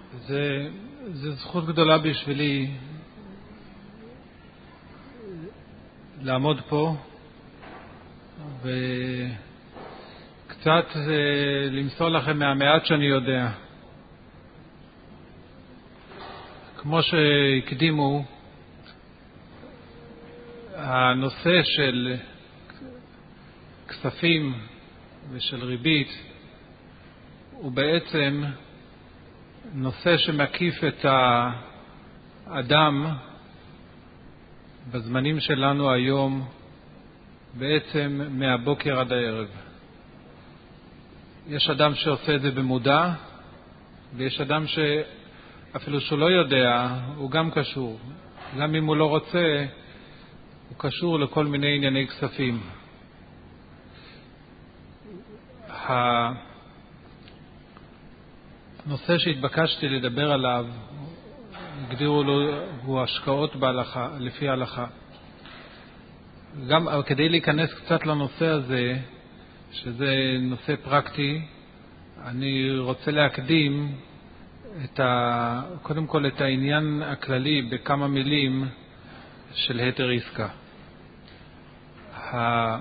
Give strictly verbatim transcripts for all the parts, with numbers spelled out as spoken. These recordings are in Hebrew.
זה, זה זכות גדולה בשבילי לעמוד פה וקצת למסור לכם מהמעט שאני יודע. כמו שהקדימו, הנושא של כספים ושל ריבית הוא בעצם נושא שמקיף את האדם בזמנים שלנו היום, בעצם מהבוקר עד הערב. יש אדם שעושה את זה במודע, ויש אדם שאפילו שהוא לא יודע, הוא גם קשור. גם אם הוא לא רוצה, הוא קשור לכל מיני ענייני כספים. הנושא שהתבקשתי לדבר עליו, הגדירו לו, הוא השקעות בהלכה, לפי ההלכה. גם כדי להיכנס קצת לנושא הזה, שזה נושא פרקטי, אני רוצה להקדים את ה, קודם כל את העניין הכללי בכמה מילים של היתר עסקה. ה...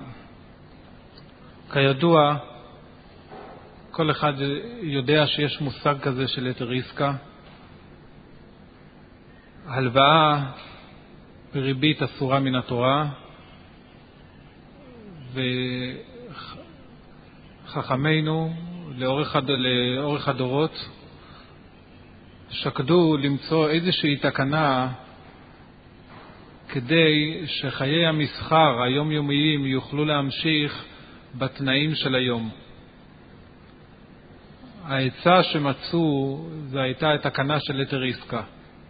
כידוע, כל אחד יודע שיש מושג כזה של היתר עסקה. הלוואה בריבית אסורה מן התורה, וחכמינו לאורך, הד... לאורך הדורות שקדו למצוא איזושהי תקנה כדי שחיי המסחר היומיומיים יוכלו להמשיך בתנאים של היום. העצה שמצאו זה הייתה התקנה של היתר עסקה.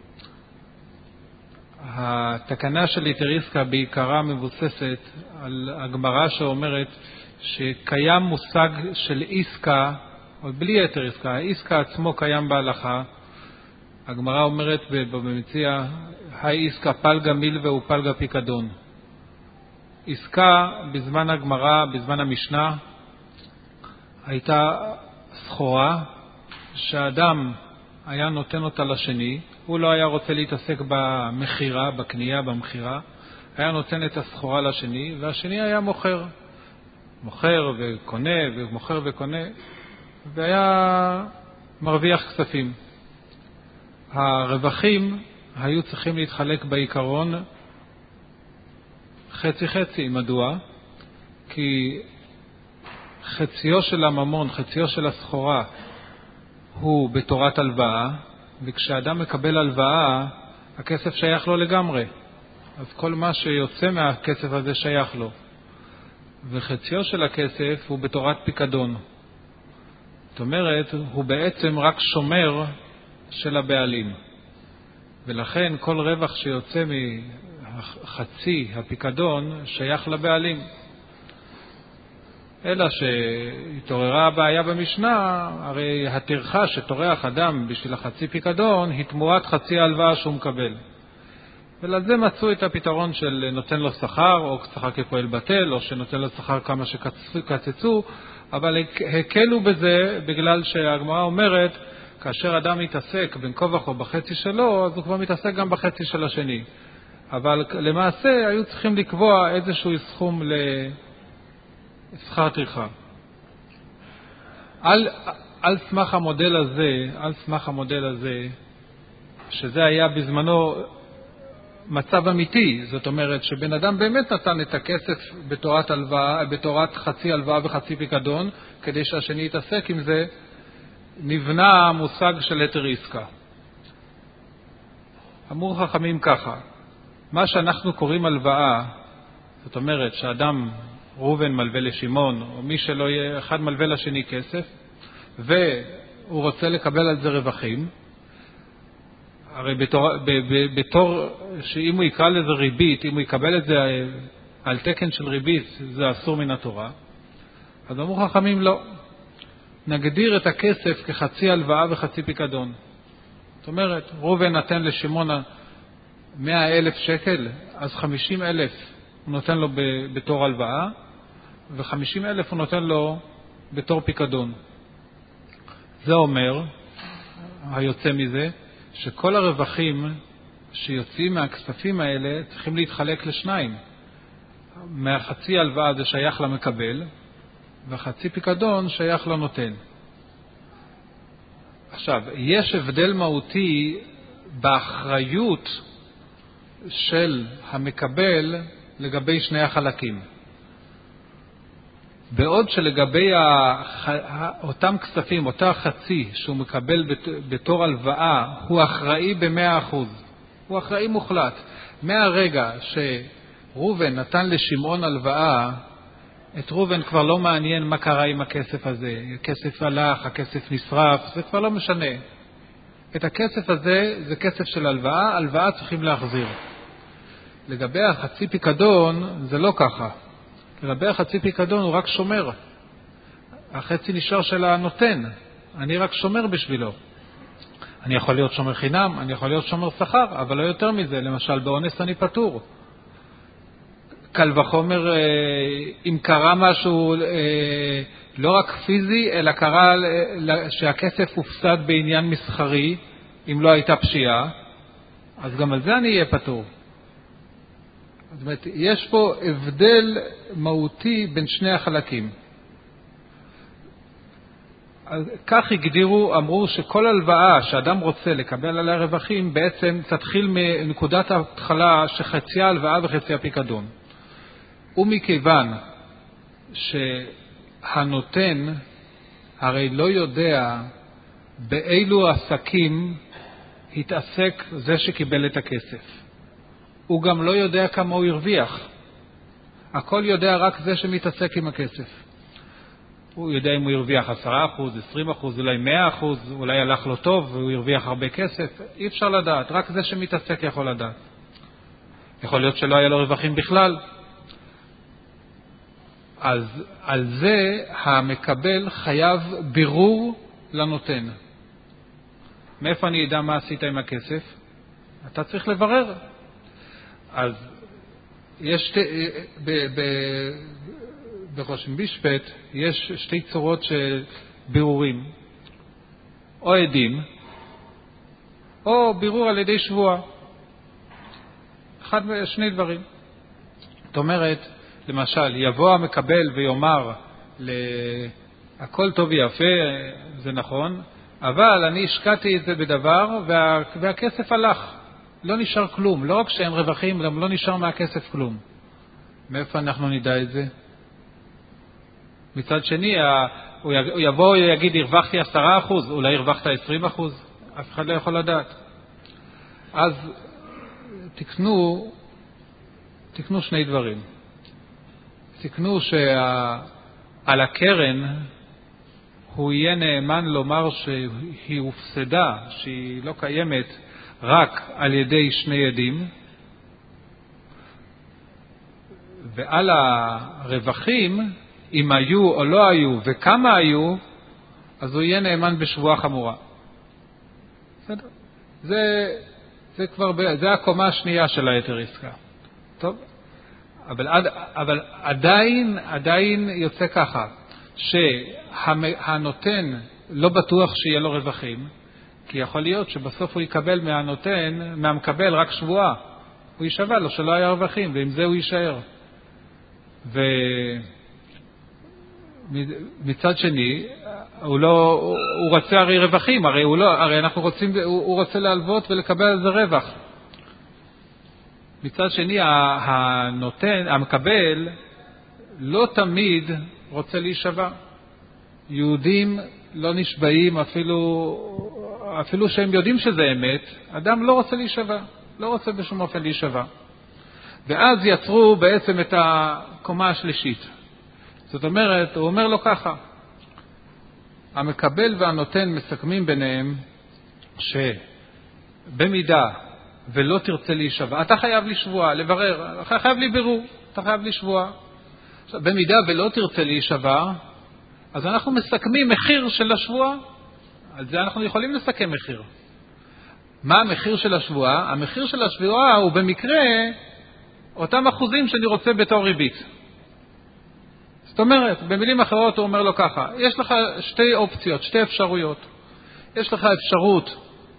התקנה של היתר עסקה בעיקרה מבוססת על הגמרא שאומרת שקיים מושג של עסקה, או בלי היתר עסקה, העסקה עצמו קיים בהלכה. הגמרא אומרת במציע, היי עסקה פלגה מילווה ופלגה פיקדון. עסקה בזמן הגמרא, בזמן המשנה, הייתה סחורה שהאדם היה נותן אותה לשני, הוא לא היה רוצה להתעסק במחירה, בקנייה, במחירה, היה נותן את הסחורה לשני, והשני היה מוכר. מוכר וקונה ומוכר וקונה, והיה מרוויח כספים. הרווחים היו צריכים להתחלק בעיקרון חצי חצי. מדוע? כי חציו של הממון, חציו של הסחורה הוא בתורת הלוואה, וכשאדם מקבל הלוואה הכסף שייך לו לגמרי, אז כל מה שיוצא מהכסף הזה שייך לו, וחציו של הכסף הוא בתורת פיקדון. זאת אומרת, הוא בעצם רק שומר של הבעלים, ולכן כל רווח שיוצא מחצי הפיקדון שייך לבעלים. אלא שהתעוררה הבעיה במשנה, הרי התרחה שתורח אדם בשביל החצי פיקדון היא תמורת חצי ההלוואה שהוא מקבל. ולזה מצאו את הפתרון של נותן לו שכר, או שכר כפועל בטל, או שנותן לו שכר כמה שקצצו, אבל הקלו בזה בגלל שהגמרא אומרת, כאשר אדם מתעסק בין כה וכה בחצי שלו, אז הוא כבר מתעסק גם בחצי של השני. אבל למעשה היו צריכים לקבוע איזשהו סכום לשכר טרחה. על, על סמך המודל הזה, על סמך המודל הזה, שזה היה בזמנו מצב אמיתי, זאת אומרת שבן אדם באמת נתן את הכסף בתורת הלוואה, בתורת חצי הלוואה וחצי פיקדון, כדי שהשני יתעסק עם זה, נבנה המושג של היתר עסקה. אמרו חכמים ככה, מה שאנחנו קוראים הלוואה, זאת אומרת שאדם ראובן מלווה לשמעון, או מי שלא יהיה, אחד מלווה לשני כסף, והוא רוצה לקבל על זה רווחים, הרי בתור, ב, ב, בתור שאם הוא יקרא לזה ריבית, אם הוא יקבל את זה על תקן של ריבית, זה אסור מן התורה. אז אמרו חכמים לא, נגדיר את הכסף כחצי הלוואה וחצי פיקדון. זאת אומרת, ראובן נתן לשמעון מאה אלף שקל, אז חמישים אלף הוא נותן לו בתור הלוואה, וחמישים אלף הוא נותן לו בתור פיקדון. זה אומר, היוצא מזה? שכל הרווחים שיוצאים מהכספים האלה צריכים להתחלק לשניים. מהחצי הלוואה זה שייך למקבל, והחצי פיקדון שייך לנותן. עכשיו, יש הבדל מהותי באחריות של המקבל לגבי שני החלקים. בעוד שלגבי הח... אותם כספים, אותה חצי שהוא מקבל בתור הלוואה, הוא אחראי ב-מאה אחוז. הוא אחראי מוחלט. מהרגע שרובן נתן לשמעון הלוואה, את רובן כבר לא מעניין מה קרה עם הכסף הזה. הכסף הלך, הכסף נשרף, זה כבר לא משנה. את הכסף הזה זה כסף של הלוואה, הלוואה צריכים להחזיר. לגבי החצי פיקדון זה לא ככה. לגבי החצי פיקדון הוא רק שומר. החצי נשאר של הנותן. אני רק שומר בשבילו. אני יכול להיות שומר חינם, אני יכול להיות שומר שכר, אבל לא יותר מזה. למשל, באונס אני פטור. קל וחומר, אם קרה משהו לא רק פיזי, אלא קרה שהכסף הופסד בעניין מסחרי, אם לא הייתה פשיעה, אז גם על זה אני אהיה פטור. זאת אומרת, יש פה הבדל מהותי בין שני החלקים. כך הגדירו, אמרו שכל הלוואה שאדם רוצה לקבל עליה רווחים, בעצם תתחיל מנקודת ההתחלה שחצי ההלוואה וחצי הפיקדון. ומכיוון שהנותן הרי לא יודע באילו עסקים התעסק זה שקיבל את הכסף. הוא גם לא יודע כמה הוא הרוויח. הכל יודע רק זה שמתעסק עם הכסף. הוא יודע אם הוא הרוויח עשרה אחוז, עשרים אחוז, אולי מאה אחוז, אולי הלך לו טוב והוא הרוויח הרבה כסף. אי אפשר לדעת, רק זה שמתעסק יכול לדעת. יכול להיות שלא היה לו רווחים בכלל. אז על זה המקבל חייב בירור לנותן. מאיפה אני יודע מה עשית עם הכסף? אתה צריך לברר. אז יש בחושן משפט יש שתי צורות של בירורים, או עדים או בירור על ידי שבועה. אחד שני דברים. זאת אומרת, למשל, יבוא המקבל ויאמר הכל טוב ויפה, זה נכון, אבל אני השקעתי את זה בדבר וה, והכסף הלך. לא נשאר כלום. לא רק שאין רווחים, גם לא נשאר מהכסף כלום. מאיפה אנחנו נדע את זה? מצד שני, הוא יבוא ויגיד, הרווחתי עשרה אחוז, אולי הרווחת עשרים אחוז, אף אחד לא יכול לדעת. אז תקנו, תקנו שני דברים. תקנו שעל הקרן הוא יהיה נאמן לומר שהיא הופסדה, שהיא לא קיימת רק על ידי שני עדים, ועל הרווחים, אם היו או לא היו וכמה היו, אז הוא יהיה נאמן בשבועה חמורה. בסדר? זה, זה כבר, זה הקומה השנייה של היתר עסקה. טוב? אבל, עד, אבל עדיין, עדיין יוצא ככה, שהנותן לא בטוח שיהיה לו רווחים, כי יכול להיות שבסוף הוא יקבל מהנותן, מהמקבל רק שבועה. הוא יישבע לו שלא היה רווחים, ועם זה הוא יישאר. ומצד שני, הוא לא, הוא רוצה הרי רווחים, הרי הוא לא, הרי אנחנו רוצים, הוא, הוא רוצה להלוות ולקבל על זה רווח. מצד שני, הנותן, המקבל, לא תמיד רוצה להישבע. יהודים לא נשבעים אפילו, אפילו שהם יודעים שזה אמת, אדם לא רוצה להישבע, לא רוצה בשום אופן להישבע. ואז יצרו בעצם את הקומה השלישית. זאת אומרת, הוא אומר לו ככה, המקבל והנותן מסכמים ביניהם שבמידה ולא תרצה להישבע, אתה חייב לשבוע, לברר, אתה חייב לי בירור, אתה חייב לשבוע. במידה ולא תרצה להישבע, אז אנחנו מסכמים מחיר של השבועה. על זה אנחנו יכולים לסכם מחיר. מה המחיר של השבועה? המחיר של השבועה הוא במקרה אותם אחוזים שאני רוצה בתור ריבית. זאת אומרת, במילים אחרות הוא אומר לו ככה, יש לך שתי אופציות, שתי אפשרויות. יש לך אפשרות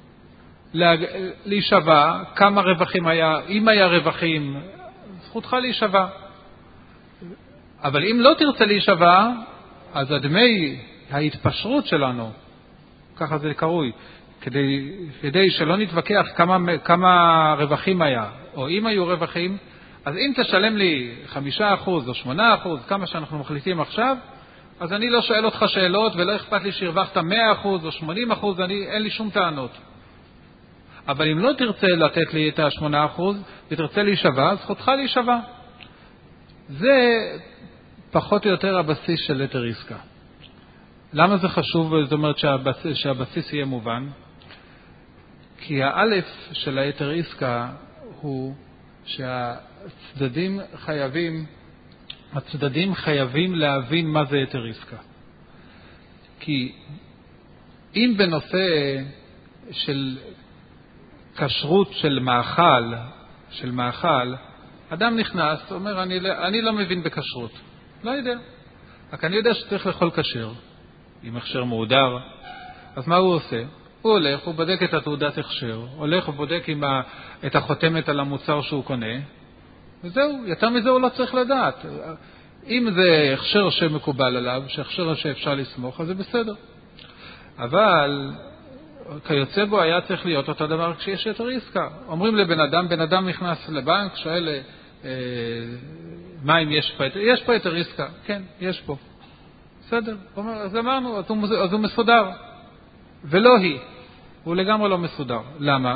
להישבע כמה רווחים היה, אם היה רווחים, זכותך להישבע. אבל אם לא תרצה להישבע, אז הדמי ההתפשרות שלנו, ככה זה קרוי, כדי, כדי שלא נתווכח כמה, כמה רווחים היה, או אם היו רווחים, אז אם תשלם לי חמישה אחוז או שמונה אחוז, כמה שאנחנו מחליטים עכשיו, אז אני לא שואל אותך שאלות ולא אכפת לי שהרווחת מאה אחוז או שמונים אחוז, אני, אין לי שום טענות. אבל אם לא תרצה לתת לי את ה-שמונה אחוז ותרצה להישבע, זכותך להישבע. זה פחות או יותר הבסיס של היתר עסקה. למה זה חשוב? זאת אומרת שהבסיס, שהבסיס יהיה מובן. כי האלף של היתר עסקה הוא שהצדדים חייבים, הצדדים חייבים להבין מה זה היתר עסקה. כי אם בנושא של כשרות של מאכל, של מאכל, אדם נכנס, אומר, אני, אני לא מבין בכשרות. לא יודע. רק אני יודע שצריך לאכול כשר, עם הכשר מעודר. אז מה הוא עושה? הוא הולך, הוא בודק את התעודת הכשר, הולך ובודק עם ה, את החותמת על המוצר שהוא קונה, וזהו, יותר מזה הוא לא צריך לדעת. אם זה הכשר שמקובל עליו, שהכשר שאפשר לסמוך, אז זה בסדר. אבל כיוצא בו היה צריך להיות אותו דבר כשיש היתר עסקה. אומרים לבן אדם, בן אדם נכנס לבנק, שואל, אה, מה אם יש פה היתר? יש פה היתר עסקה. כן, יש פה. בסדר. אומר, אז אמרנו, אז הוא, אז הוא מסודר. ולא היא. הוא לגמרי לא מסודר. למה?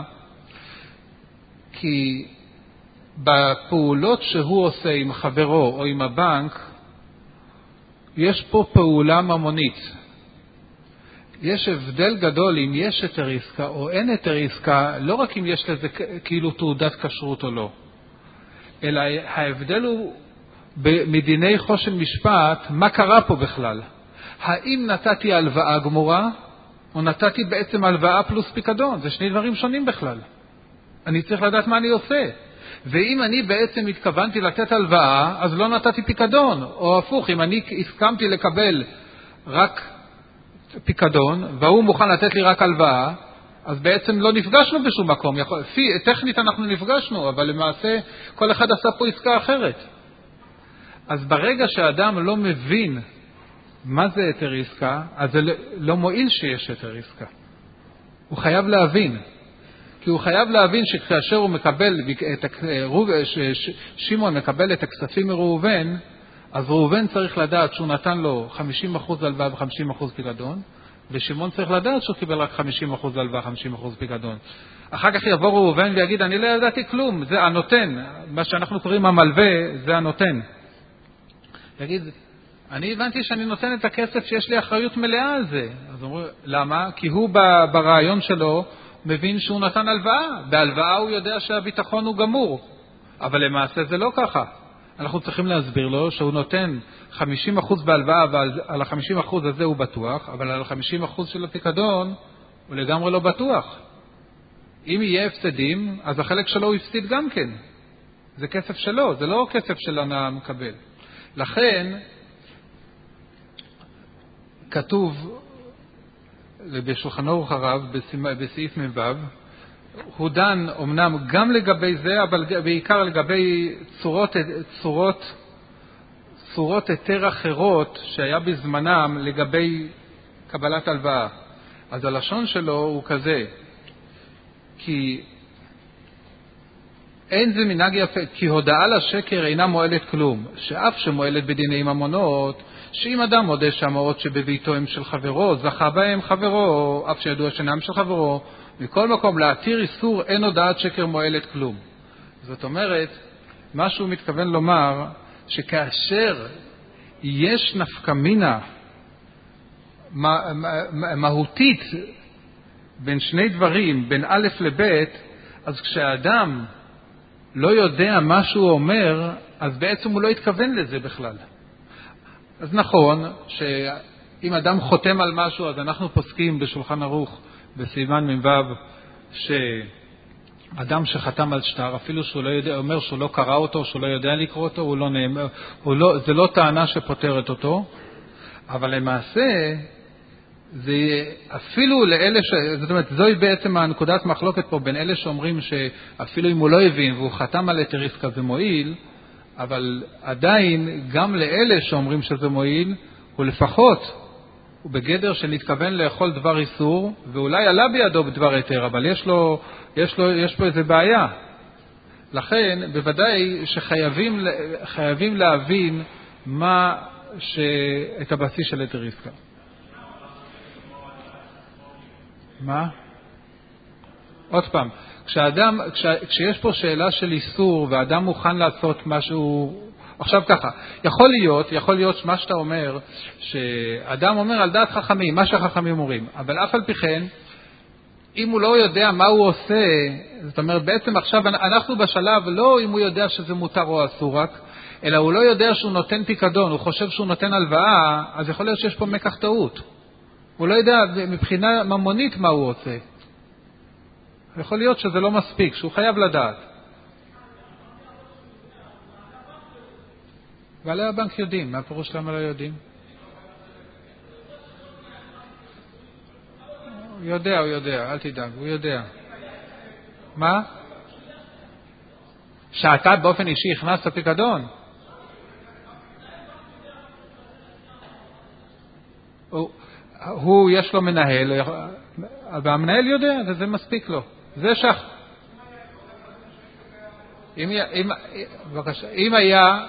כי בפעולות שהוא עושה עם חברו או עם הבנק, יש פה פעולה ממונית. יש הבדל גדול אם יש היתר עסקה או אין היתר עסקה, לא רק אם יש לזה כאילו תעודת כשרות או לא, אלא ההבדל הוא מדיני חושן משפט, מה קרה פה בכלל? האם נתתי הלוואה גמורה, או נתתי בעצם הלוואה פלוס פיקדון? זה שני דברים שונים בכלל. אני צריך לדעת מה אני עושה. ואם אני בעצם התכוונתי לתת הלוואה, אז לא נתתי פיקדון. או הפוך, אם אני הסכמתי לקבל רק פיקדון, והוא מוכן לתת לי רק הלוואה, אז בעצם לא נפגשנו בשום מקום. יכול, פי, טכנית אנחנו נפגשנו, אבל למעשה כל אחד עשה פה עסקה אחרת. אז ברגע שהאדם לא מבין מה זה היתר עסקה, אז זה לא מועיל שיש היתר עסקה. הוא חייב להבין. כי הוא חייב להבין שכאשר הוא מקבל, את, שמעון מקבל את הכספים מראובן, אז ראובן צריך לדעת שהוא נתן לו חמישים אחוז הלוואה ו-חמישים אחוז פיקדון, ושמעון צריך לדעת שהוא קיבל רק חמישים אחוז הלוואה ו-חמישים אחוז פיקדון. אחר כך יבוא ראובן ויגיד, אני לא ידעתי כלום, זה הנותן. מה שאנחנו קוראים המלווה, זה הנותן. יגיד, אני הבנתי שאני נותן את הכסף שיש לי אחריות מלאה על זה. אז אומרים, למה? כי הוא ברעיון שלו מבין שהוא נתן הלוואה. בהלוואה הוא יודע שהביטחון הוא גמור. אבל למעשה זה לא ככה. אנחנו צריכים להסביר לו שהוא נותן חמישים אחוז בהלוואה, ועל ה-חמישים אחוז הזה הוא בטוח, אבל על ה-חמישים אחוז של הפיקדון הוא לגמרי לא בטוח. אם יהיה הפסדים, אז החלק שלו הוא הפסיד גם כן. זה כסף שלו, זה לא כסף של המקבל. לכן, כתוב בשולחן ערוך הרב, בסעיף מ"ו, הוא דן אמנם גם לגבי זה, אבל בעיקר לגבי צורות, צורות, צורות היתר אחרות שהיה בזמנם לגבי קבלת הלוואה. אז הלשון שלו הוא כזה, כי אין זה מנהג יפה, כי הודעה לשקר אינה מועלת כלום, שאף שמועלת בדיני ממונות, שאם אדם מודה שהמעות שבביתו הם של חברו, זכה בהם חברו, אף שידוע שאינם של חברו, מכל מקום להתיר איסור אין הודעת שקר מועלת כלום. זאת אומרת, מה שהוא מתכוון לומר, שכאשר יש נפקמינה מה, מה, מהותית בין שני דברים, בין א' לב', אז כשהאדם לא יודע מה שהוא אומר, אז בעצם הוא לא התכוון לזה בכלל. אז נכון שאם אדם חותם על משהו, אז אנחנו פוסקים בשולחן ערוך בסימן מ"ו, שאדם שחתם על שטר, אפילו שהוא לא יודע, אומר שהוא לא קרא אותו, שהוא לא יודע לקרוא אותו, הוא לא נאמר, הוא לא, זה לא טענה שפותרת אותו, אבל למעשה זה אפילו לאלה ש... זאת אומרת, זוהי בעצם הנקודת מחלוקת פה בין אלה שאומרים שאפילו אם הוא לא הבין והוא חתם על היתר עסקה זה מועיל, אבל עדיין גם לאלה שאומרים שזה מועיל, הוא לפחות, הוא בגדר שנתכוון לאכול דבר איסור, ואולי עלה בידו בדבר היתר, אבל יש לו, יש לו, יש פה איזה בעיה. לכן, בוודאי שחייבים חייבים להבין מה ש... את הבסיס של היתר עסקה. מה? עוד פעם, כשאדם, כש, כשיש פה שאלה של איסור ואדם מוכן לעשות משהו, עכשיו ככה, יכול להיות, יכול להיות מה שאתה אומר, שאדם אומר על דעת חכמים, מה שהחכמים אומרים, אבל אף על פי כן, אם הוא לא יודע מה הוא עושה, זאת אומרת בעצם עכשיו אנחנו בשלב לא אם הוא יודע שזה מותר או אסור רק, אלא הוא לא יודע שהוא נותן פיקדון, הוא חושב שהוא נותן הלוואה, אז יכול להיות שיש פה מקח טעות. הוא לא יודע מבחינה ממונית מה הוא עושה. יכול להיות שזה לא מספיק, שהוא חייב לדעת. בעלי הבנק יודעים, מה הפירוש למה לא יודעים? הוא יודע, הוא יודע, אל תדאג, הוא יודע. מה? שאתה באופן אישי הכנסת פיקדון? הוא, הוא יש לו מנהל, והמנהל יודע, וזה מספיק לו. זה שח. אם, אם, בבקשה, אם היה,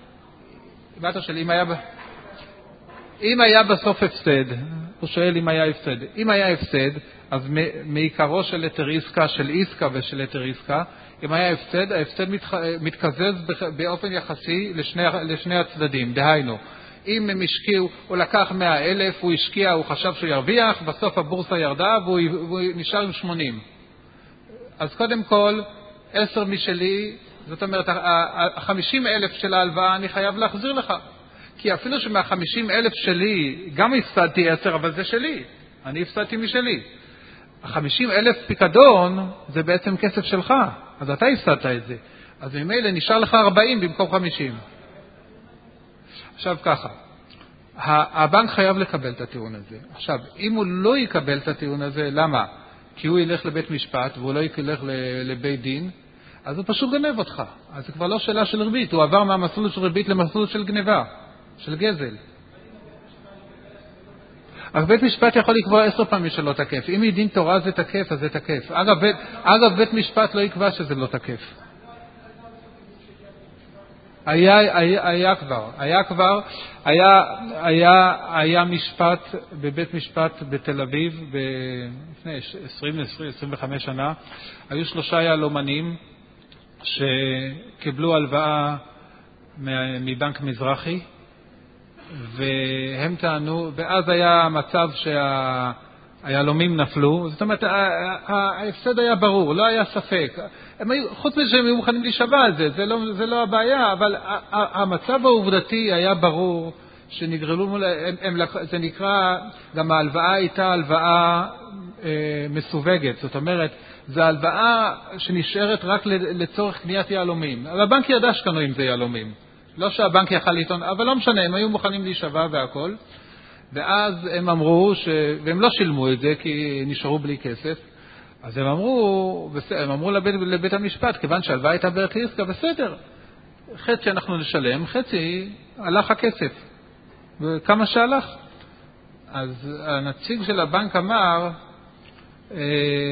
אם היה, אם היה בסוף הפסד, הוא שואל אם היה הפסד. אם היה הפסד, אז מעיקרו של היתר עסקה, של עסקה ושל היתר עסקה, אם היה הפסד, ההפסד מת, מתקזז באופן יחסי לשני, לשני הצדדים. דהיינו, אם הם השקיעו, הוא לקח מאה אלף, הוא השקיע, הוא חשב שהוא ירוויח, בסוף הבורסה ירדה והוא, והוא נשאר עם שמונים. אז קודם כל, עשר משלי, זאת אומרת, ה-חמישים אלף של ההלוואה אני חייב להחזיר לך. כי אפילו שמה-חמישים אלף שלי, גם הפסדתי עשר, אבל זה שלי. אני הפסדתי משלי. ה-חמישים אלף פיקדון, זה בעצם כסף שלך. אז אתה הפסדת את זה. אז ממילא נשאר לך ארבעים במקום חמישים. עכשיו ככה, הבנק חייב לקבל את הטיעון הזה. עכשיו, אם הוא לא יקבל את הטיעון הזה, למה? כי הוא ילך לבית משפט והוא לא ילך לבית דין, אז הוא פשוט גנב אותך. אז זה כבר לא שאלה של ריבית, הוא עבר מהמסלול של ריבית למסלול של גניבה, של גזל. אך בית משפט יכול לקבוע עשר פעמים שלא תקף. אם היא דין תורה זה תקף, אז זה תקף. אגב, בית, אגב, בית משפט לא יקבע שזה לא תקף. היה, היה, היה כבר, היה כבר, היה, היה, היה משפט בבית משפט בתל אביב, לפני עשרים, עשרים וחמש שנה, היו שלושה יהלומנים שקיבלו הלוואה מבנק מזרחי, והם טענו, ואז היה מצב שהיהלומים נפלו, זאת אומרת, ההפסד היה ברור, לא היה ספק. הם היו, חוץ מזה שהם היו מוכנים להישבע על זה, זה לא, זה לא הבעיה, אבל המצב העובדתי היה ברור שנגרלו מול, הם, הם, זה נקרא, גם ההלוואה הייתה הלוואה אה, מסווגת, זאת אומרת, זו הלוואה שנשארת רק לצורך קניית יהלומים. אבל הבנק ידע שקנו עם זה יהלומים. לא שהבנק יכל לטעון, אבל לא משנה, הם היו מוכנים להישבע והכל. ואז הם אמרו, ש... והם לא שילמו את זה כי נשארו בלי כסף. אז הם אמרו, הם אמרו לבית, לבית המשפט, כיוון שהלוואה הייתה בהיתר עסקה, בסדר. חצי אנחנו נשלם, חצי הלך הכסף. וכמה שהלך. אז הנציג של הבנק אמר, אה,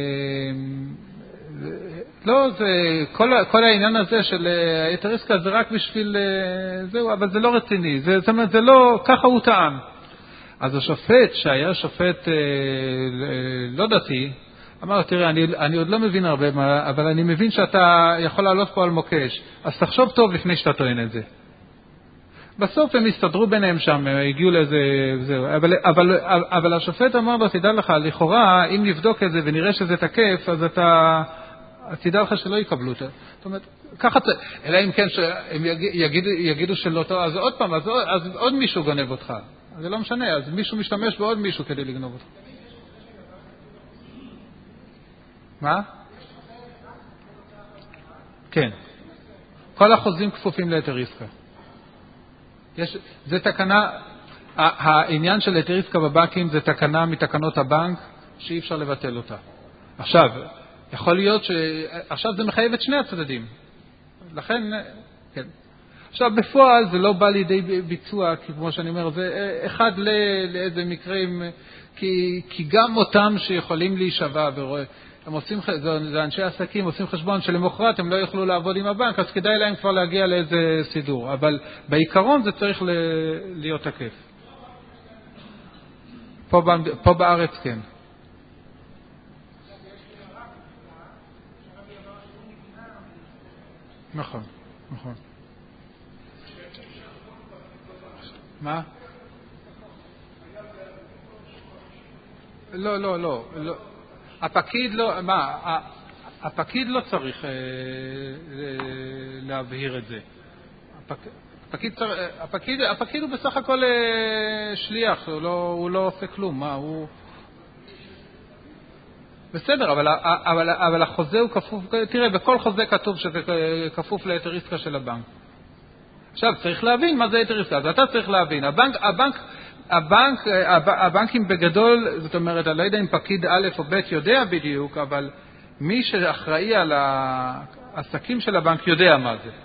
לא, זה, כל, כל העניין הזה של היתר עסקה זה רק בשביל, זהו, אבל זה לא רציני. זה, זאת אומרת, זה לא, ככה הוא טען. אז השופט, שהיה שופט אה, לא דתי, אמר, תראה, אני, אני עוד לא מבין הרבה, אבל אני מבין שאתה יכול לעלות פה על מוקש, אז תחשוב טוב לפני שאתה טוען את זה. בסוף הם הסתדרו ביניהם שם, הגיעו לאיזה, זהו, אבל, אבל, אבל השופט אמר לו, תדע לך, לכאורה, אם נבדוק את זה ונראה שזה תקף, אז אתה, תדע לך שלא יקבלו את זה. זאת אומרת, ככה, אלא אם כן שהם יגידו, יגידו שלא טוב, אז עוד פעם, אז, אז עוד מישהו גונב אותך. זה לא משנה, אז מישהו משתמש בעוד מישהו כדי לגנוב אותך. מה? כן. כל החוזים כפופים ליתר עסקה. יש, זה תקנה, העניין של היתר עסקה בבנקים זה תקנה מתקנות הבנק שאי אפשר לבטל אותה. עכשיו, יכול להיות ש... עכשיו זה מחייב את שני הצדדים. לכן, כן. עכשיו, בפועל זה לא בא לידי ביצוע, כי כמו שאני אומר, זה אחד ל... לאיזה מקרים, כי, כי גם אותם שיכולים להישבע ורואה, הם עושים, זה, זה אנשי עסקים, עושים חשבון שלמחרת הם לא יוכלו לעבוד עם הבנק, אז כדאי להם כבר להגיע לאיזה סידור. אבל בעיקרון זה צריך ל... להיות תקף. פה, פה בארץ כן. נכון, נכון. מה? לא, לא, לא, לא. הפקיד לא, מה? הפקיד לא צריך להבהיר את זה. הפקיד, הפקיד, הפקיד הוא בסך הכל שליח, הוא לא, הוא לא עושה כלום. מה? הוא בסדר, אבל, אבל, אבל החוזה הוא כפוף, תראה, בכל חוזה כתוב שזה כפוף ליתר עסקה של הבנק. עכשיו, צריך להבין מה זה היתר עסקה. אז אתה צריך להבין. הבנק, הבנק, הבנק, הבנקים בגדול, זאת אומרת, אני לא יודע אם פקיד א' או ב' יודע בדיוק, אבל מי שאחראי על העסקים של הבנק יודע מה זה.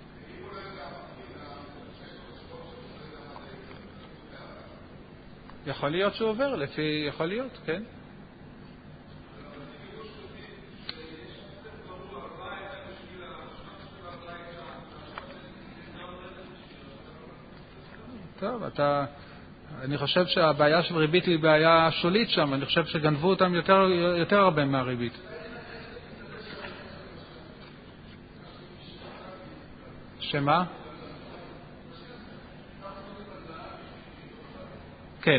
יכול להיות שהוא עובר, לפי, יכול להיות, כן. טוב, אתה, אני חושב שהבעיה של ריבית היא בעיה שולית שם, אני חושב שגנבו אותם יותר, יותר הרבה מהריבית. שמה? כן.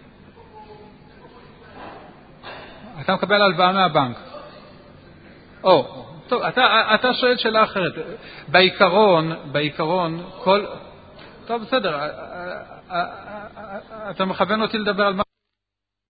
אתה מקבל הלוואה מהבנק. או, טוב, אתה, אתה שואל שאלה אחרת. בעיקרון, בעיקרון, כל... טוב, בסדר. אתה מכוון אותי לדבר על מה